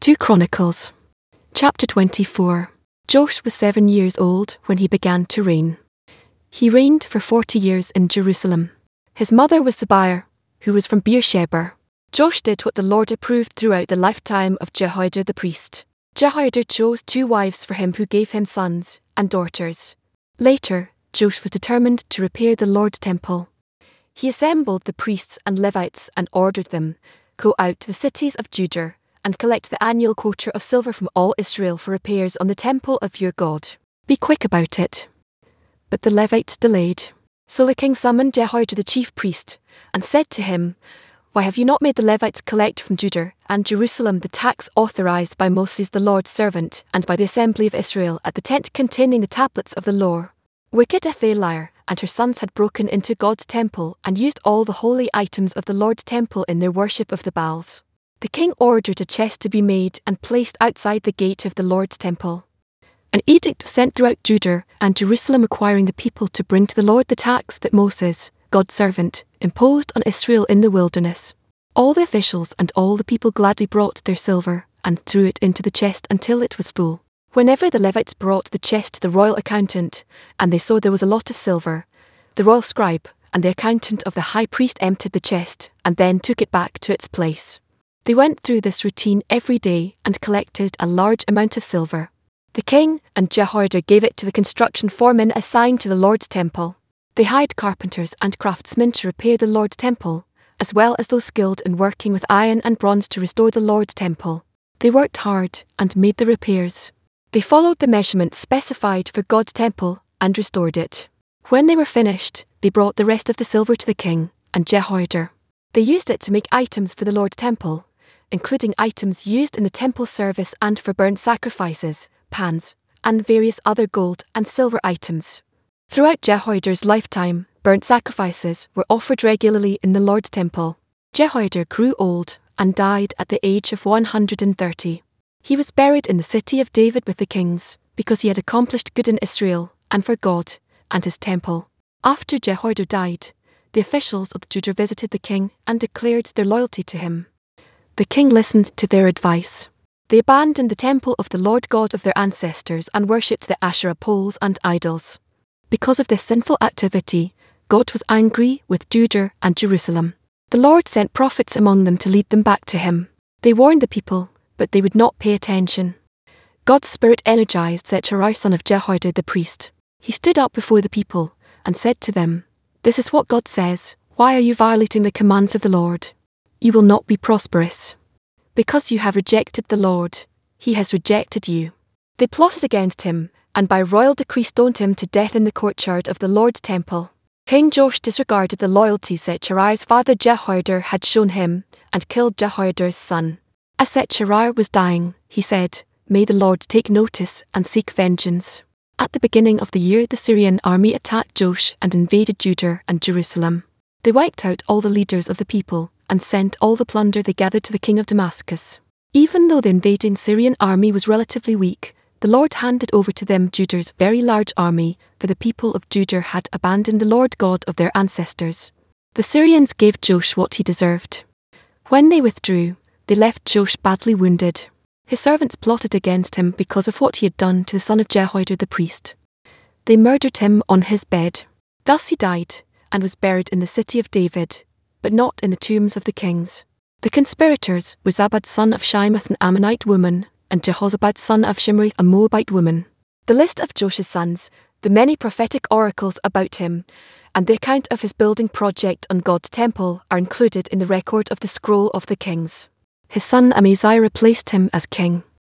2 Chronicles. Chapter 24. Joash was 7 years old when he began to reign. He reigned for 40 years in Jerusalem. His mother was Zibiah, who was from Beersheba. Joash did what the Lord approved throughout the lifetime of Jehoiada the priest. Jehoiada chose 2 wives for him who gave him sons and daughters. Later, Joash was determined to repair the Lord's temple. He assembled the priests and Levites and ordered them, "Go out to the cities of Judah and collect the annual quota of silver from all Israel for repairs on the temple of your God. Be quick about it." But the Levites delayed. So the king summoned Jehoiada the chief priest and said to him, "Why have you not made the Levites collect from Judah and Jerusalem the tax authorized by Moses the Lord's servant and by the assembly of Israel at the tent containing the tablets of the law?" Wicked Athaliah and her sons had broken into God's temple and used all the holy items of the Lord's temple in their worship of the Baals. The king ordered a chest to be made and placed outside the gate of the Lord's temple. An edict was sent throughout Judah and Jerusalem requiring the people to bring to the Lord the tax that Moses, God's servant, imposed on Israel in the wilderness. All the officials and all the people gladly brought their silver and threw it into the chest until it was full. Whenever the Levites brought the chest to the royal accountant, and they saw there was a lot of silver, the royal scribe and the accountant of the high priest emptied the chest and then took it back to its place. They went through this routine every day and collected a large amount of silver. The king and Jehoiada gave it to the construction foremen assigned to the Lord's temple. They hired carpenters and craftsmen to repair the Lord's temple, as well as those skilled in working with iron and bronze to restore the Lord's temple. They worked hard and made the repairs. They followed the measurements specified for God's temple and restored it. When they were finished, they brought the rest of the silver to the king and Jehoiada. They used it to make items for the Lord's temple, including items used in the temple service and for burnt sacrifices, pans, and various other gold and silver items. Throughout Jehoiada's lifetime, burnt sacrifices were offered regularly in the Lord's temple. Jehoiada grew old and died at the age of 130. He was buried in the city of David with the kings, because he had accomplished good in Israel and for God and his temple. After Jehoiada died, the officials of Judah visited the king and declared their loyalty to him. The king listened to their advice. They abandoned the temple of the Lord God of their ancestors and worshipped the Asherah poles and idols. Because of this sinful activity, God was angry with Judah and Jerusalem. The Lord sent prophets among them to lead them back to him. They warned the people, but they would not pay attention. God's spirit energized Zechariah son of Jehoiada the priest. He stood up before the people and said to them, "This is what God says. Why are you violating the commands of the Lord? You will not be prosperous. Because you have rejected the Lord, he has rejected you." They plotted against him, and by royal decree stoned him to death in the courtyard of the Lord's temple. King Joash disregarded the loyalty Zechariah's father Jehoiada had shown him, and killed Jehoiada's son. As Zechariah was dying, he said, "May the Lord take notice and seek vengeance." At the beginning of the year, the Syrian army attacked Joash and invaded Judah and Jerusalem. They wiped out all the leaders of the people and sent all the plunder they gathered to the king of Damascus. Even though the invading Syrian army was relatively weak, the Lord handed over to them Judah's very large army, for the people of Judah had abandoned the Lord God of their ancestors. The Syrians gave Joash what he deserved. When they withdrew, they left Joash badly wounded. His servants plotted against him because of what he had done to the son of Jehoiada the priest. They murdered him on his bed. Thus he died, and was buried in the city of David, but not in the tombs of the kings. The conspirators were Zabad son of Shimeath an Ammonite woman, and Jehozabad son of Shimrith a Moabite woman. The list of Joash's sons, the many prophetic oracles about him, and the account of his building project on God's temple are included in the record of the scroll of the kings. His son Amaziah replaced him as king.